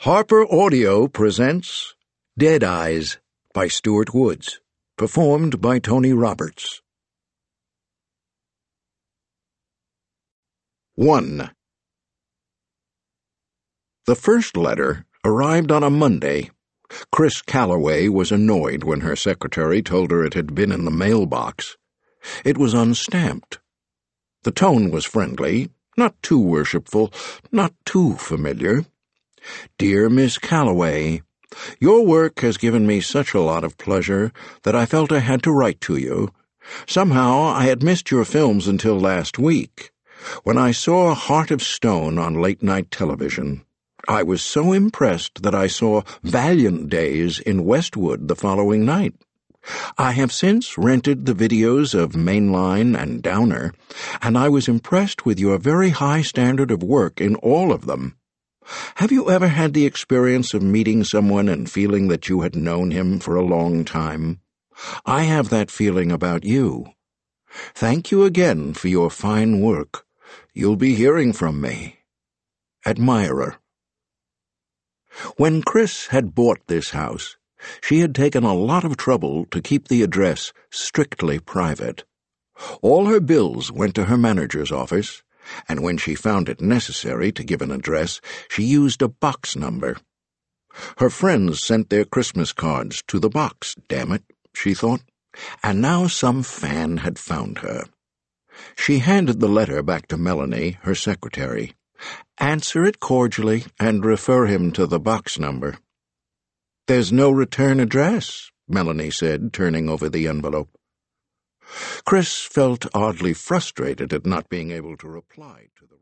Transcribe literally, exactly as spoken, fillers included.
Harper Audio presents Dead Eyes by Stuart Woods, performed by Tony Roberts. one. The first letter arrived on a Monday. Chris Calloway was annoyed when her secretary told her it had been in the mailbox. It was unstamped. The tone was friendly, not too worshipful, not too familiar. Dear Miss Calloway, your work has given me such a lot of pleasure that I felt I had to write to you. Somehow I had missed your films until last week, when I saw Heart of Stone on late-night television. I was so impressed that I saw Valiant Days in Westwood the following night. I have since rented the videos of Mainline and Downer, and I was impressed with your very high standard of work in all of them. Have you ever had the experience of meeting someone and feeling that you had known him for a long time? I have that feeling about you. Thank you again for your fine work. You'll be hearing from me. Admirer. When Chris had bought this house, she had taken a lot of trouble to keep the address strictly private. All her bills went to her manager's office, and when she found it necessary to give an address, she used a box number. Her friends sent their Christmas cards to the box, damn it, she thought, and now some fan had found her. She handed the letter back to Melanie, her secretary. Answer it cordially and refer him to the box number. There's no return address, Melanie said, turning over the envelope. Chris felt oddly frustrated at not being able to reply to the